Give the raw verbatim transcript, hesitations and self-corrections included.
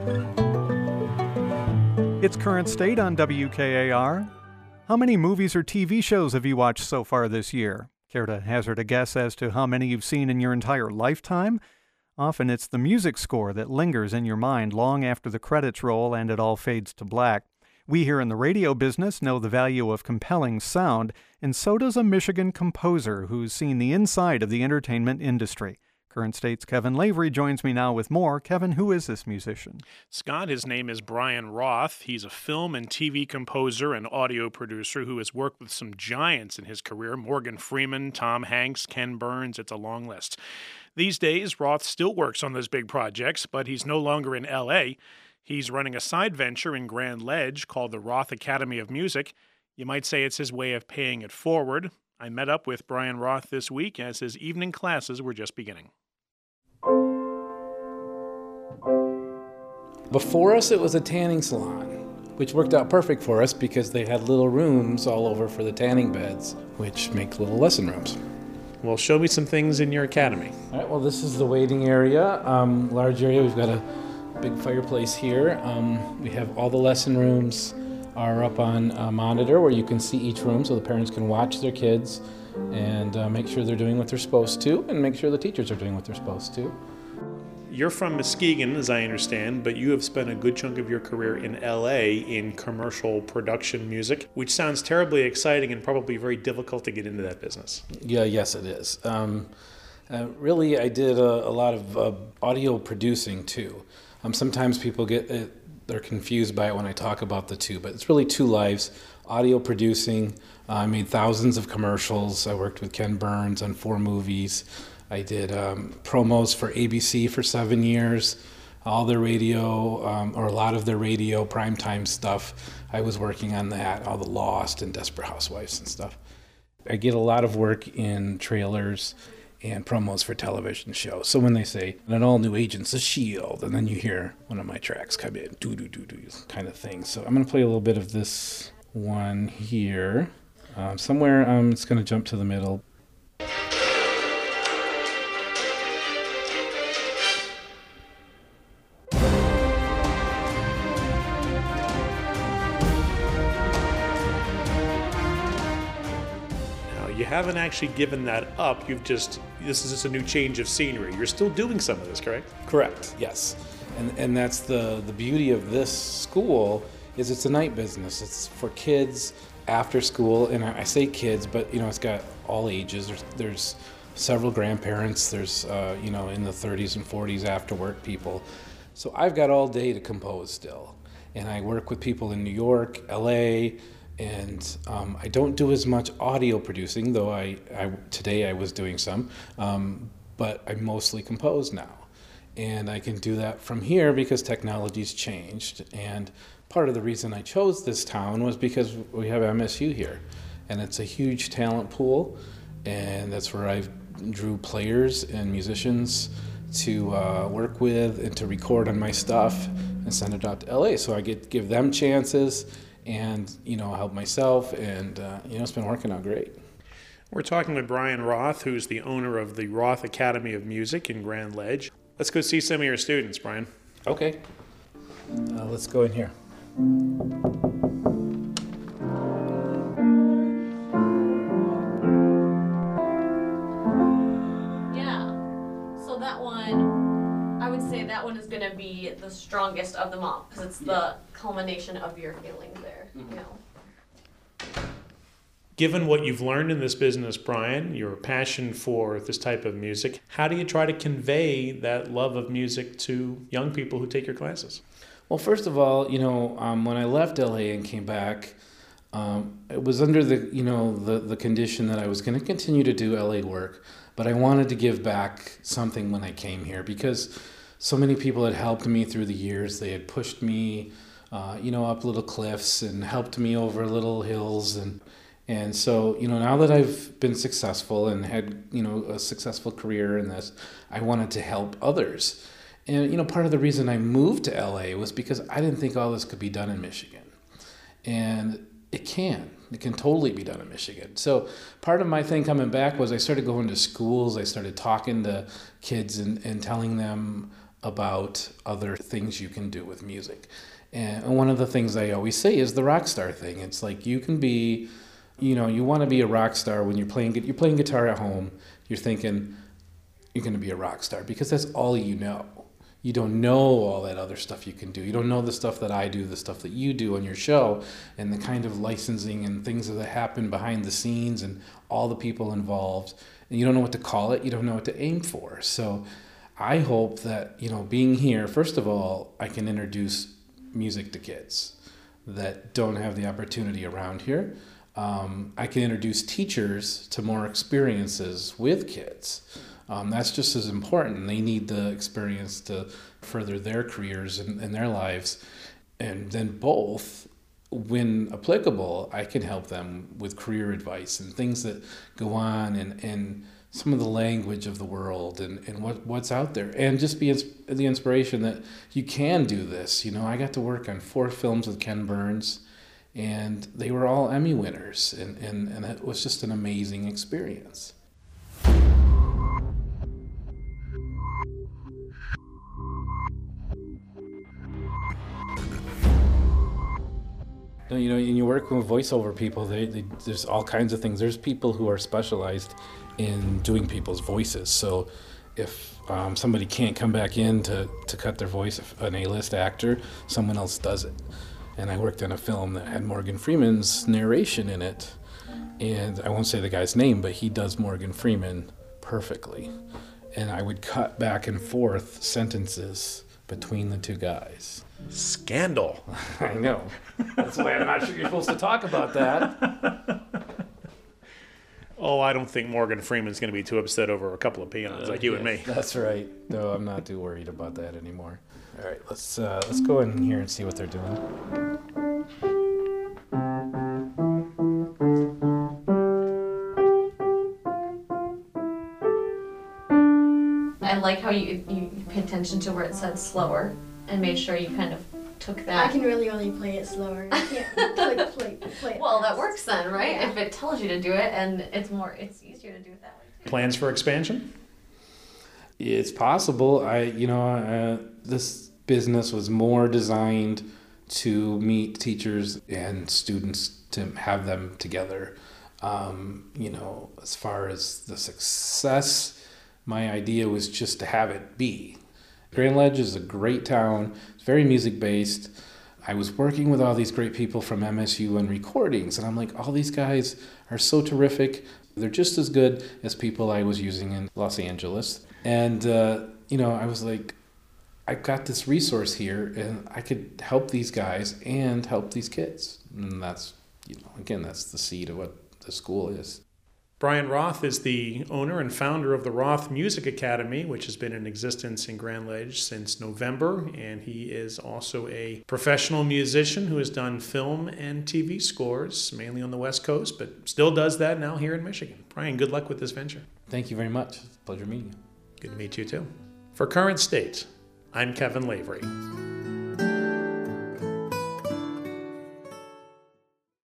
It's Current State on W K A R. How many movies or T V shows have you watched so far this year? Care to hazard a guess as to how many you've seen in your entire lifetime? Often it's the music score that lingers in your mind long after the credits roll and it all fades to black. We here in the radio business know the value of compelling sound, and so does a Michigan composer who's seen the inside of the entertainment industry. Current State's Kevin Lavery joins me now with more. Kevin, who is this musician? Scott, his name is Brian Roth. He's a film and T V composer and audio producer who has worked with some giants in his career: Morgan Freeman, Tom Hanks, Ken Burns. It's a long list. These days, Roth still works on those big projects, but he's no longer in L A. He's running a side venture in Grand Ledge called the Roth Academy of Music. You might say it's his way of paying it forward. I met up with Brian Roth this week as his evening classes were just beginning. Before us, it was a tanning salon, which worked out perfect for us because they had little rooms all over for the tanning beds, which make little lesson rooms. Well, show me some things in your academy. All right, well, this is the waiting area, um, large area. We've got a big fireplace here. Um, we have all the lesson rooms are up on a monitor where you can see each room so the parents can watch their kids and uh, make sure they're doing what they're supposed to and make sure the teachers are doing what they're supposed to. You're from Muskegon, as I understand, but you have spent a good chunk of your career in L A in commercial production music, which sounds terribly exciting and probably very difficult to get into that business. Yeah, yes, it is. Um, uh, really, I did a, a lot of uh, audio producing, too. Um, sometimes people get it, they're confused by it when I talk about the two, but it's really two lives. Audio producing, uh, I made thousands of commercials. I worked with Ken Burns on four movies. I did um, promos for A B C for seven years. All their radio, um, or a lot of their radio primetime stuff, I was working on that, all the Lost and Desperate Housewives and stuff. I get a lot of work in trailers and promos for television shows. So when they say, an all-new Agents of S H I E L D, and then you hear one of my tracks come in, doo-doo-doo-doo, kind of thing. So I'm going to play a little bit of this one here. Um, somewhere um, it's going to jump to the middle. You haven't actually given that up. You've just, this is just a new change of scenery. You're still doing some of this, correct? Correct, yes. And and that's the, the beauty of this school is it's a night business. It's for kids after school, and I, I say kids, but you know, it's got all ages. There's, there's several grandparents. There's, uh, you know, in the thirties and forties after work people. So I've got all day to compose still. And I work with people in New York, L A, and um, I don't do as much audio producing, though I, I today I was doing some, um, but I mostly compose now. And I can do that from here because technology's changed. And part of the reason I chose this town was because we have M S U here. And it's a huge talent pool, and that's where I drew players and musicians to uh, work with and to record on my stuff and send it out to L A. So I get give them chances and, you know, help myself, and, uh, you know, it's been working out great. We're talking with Brian Roth, who's the owner of the Roth Academy of Music in Grand Ledge. Let's go see some of your students, Brian. Okay. Uh, let's go in here. Yeah, so that one, I would say that one is going to be the strongest of them all, because it's the yeah. culmination of your feelings there, mm-hmm. you know. Given what you've learned in this business, Brian, your passion for this type of music, how do you try to convey that love of music to young people who take your classes? Well, first of all, you know, um, when I left L A and came back, um, it was under the, you know, the, the condition that I was going to continue to do L A work, but I wanted to give back something when I came here because so many people had helped me through the years. They had pushed me, uh, you know, up little cliffs and helped me over little hills. And and so, you know, now that I've been successful and had, you know, a successful career in this, I wanted to help others. And, you know, part of the reason I moved to L A was because I didn't think all this could be done in Michigan. And it can. It can totally be done in Michigan. So part of my thing coming back was I started going to schools. I started talking to kids and, and telling them about other things you can do with music. And one of the things I always say is the rock star thing. It's like you can be, you know, you want to be a rock star when you're playing you're playing guitar at home. You're thinking you're going to be a rock star because that's all you know. You don't know all that other stuff you can do. You don't know the stuff that I do, the stuff that you do on your show, and the kind of licensing and things that happen behind the scenes and all the people involved. And you don't know what to call it. You don't know what to aim for. So I hope that, you know, being here, first of all, I can introduce music to kids that don't have the opportunity around here. Um, I can introduce teachers to more experiences with kids. Um, that's just as important. They need the experience to further their careers and, and their lives. And then both, when applicable, I can help them with career advice and things that go on and, and some of the language of the world and, and what, what's out there. And just be ins- the inspiration that you can do this. You know, I got to work on four films with Ken Burns, and they were all Emmy winners. And, and, and it was just an amazing experience. You know, and you work with voiceover people, they, they, there's all kinds of things. There's people who are specialized in doing people's voices. So if um, somebody can't come back in to, to cut their voice, an A-list actor, someone else does it. And I worked on a film that had Morgan Freeman's narration in it. And I won't say the guy's name, but he does Morgan Freeman perfectly. And I would cut back and forth sentences between the two guys. Scandal. I know. That's why I'm not sure you're supposed to talk about that. Oh, I don't think Morgan Freeman's going to be too upset over a couple of peons uh, like you yes, and me. That's right. No, I'm not too worried about that anymore. All right, let's uh, let's go in here and see what they're doing. I like how you you pay attention to where it said slower and made sure you kind of took that. I can really only play it slower. I can't play, play, play it Well, that fast. works then, right? Yeah. If it tells you to do it, and it's more, it's easier to do it that way too. Plans for expansion? It's possible. I, you know, uh, this business was more designed to meet teachers and students to have them together. Um, you know, as far as the success, my idea was just to have it be. Grand Ledge is a great town. It's very music-based. I was working with all these great people from M S U and recordings, and I'm like, all these guys are so terrific. They're just as good as people I was using in Los Angeles. And, uh, you know, I was like, I've got this resource here, and I could help these guys and help these kids. And that's, you know, again, that's the seed of what the school is. Brian Roth is the owner and founder of the Roth Music Academy, which has been in existence in Grand Ledge since November, and he is also a professional musician who has done film and T V scores, mainly on the West Coast, but still does that now here in Michigan. Brian, good luck with this venture. Thank you very much. It's a pleasure meeting you. Good to meet you too. For Current State, I'm Kevin Lavery.